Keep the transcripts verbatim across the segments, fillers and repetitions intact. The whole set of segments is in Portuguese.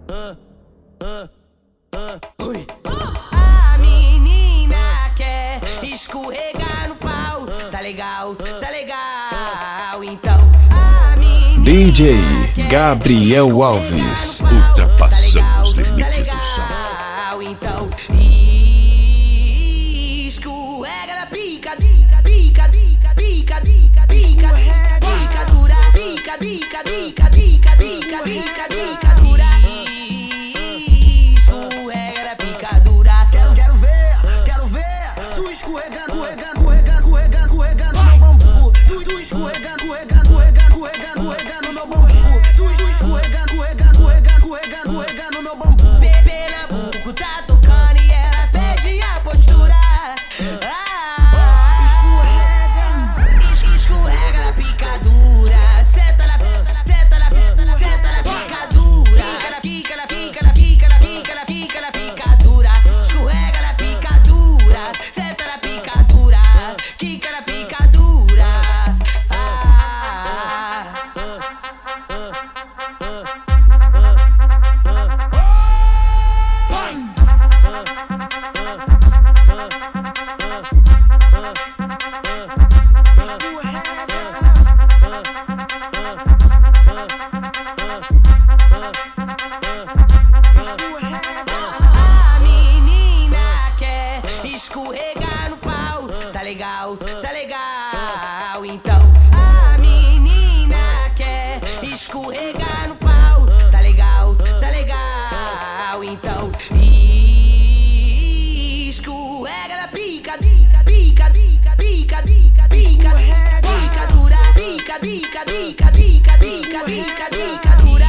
A menina quer escorregar no pau. Tá legal, tá legal. Então a menina D J Gabriel Alves, ultrapassando os limites do som. Então escorrega na pica, pica, pica, pica, pica, pica, pica, pica dura, pica, pica, pica, pica, pica, pica, pica dura. Escorrega na pica dura. Quero, quero ver, quero ver tu escorregando, escorregando, escorregando, escorregando no meu bambu. Tu, tu escorregando, escorregando, escorregando, escorregando no meu bambu. Tu, tu escorregando, escorregando, escorregando, escorregando no meu bambu. Bebê na buco tá tocando e ela pede a postura. Ah, escorrega, escorrega na picadura. Senta na, senta na, senta na picadura. Pica na, pica na, pica na, pica na, pica na picadura. Escorrega na picadura. Senta na picadura. Quica na picadura. Ah. A menina quer escorregar no pau. Tá legal, tá legal. Então a menina quer escorregar no pau. Tá legal, tá legal. Então escorrega na pica, pica, pica, pica, pica, pica, pica, pica dura, pica, pica, pica, pica, pica, pica, pica dura.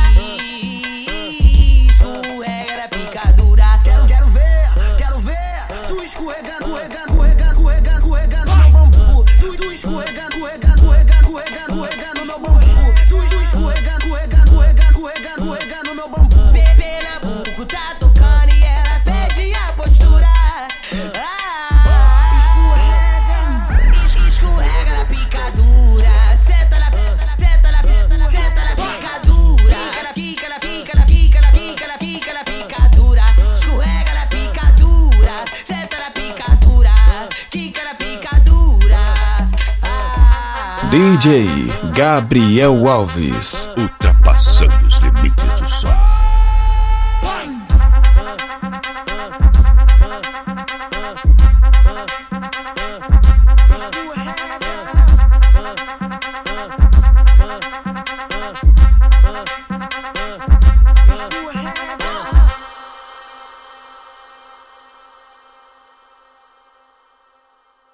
Escorrega na picadura. Quero, quero ver, quero ver tu escorregando, escorregando, escorregando, escorregando no meu bambu. Tu, tu escorregando, escorregando, escorregando, escorregando no meu bambu. Tu, tu escorregando, escorregando, escorregando, escorregando no meu bambu. Bebê na buco tá tocando e ela pede a postura. Ah, escorrega, escorrega na picadura. Senta na, senta na, senta na picadura. Pica na, pica na, pica na, pica na, pica na picadura. Escorrega na picadura. Senta na picadura. Quica na picadura. Ah. D J Gabriel Alves. Ultrapassando os limites do som.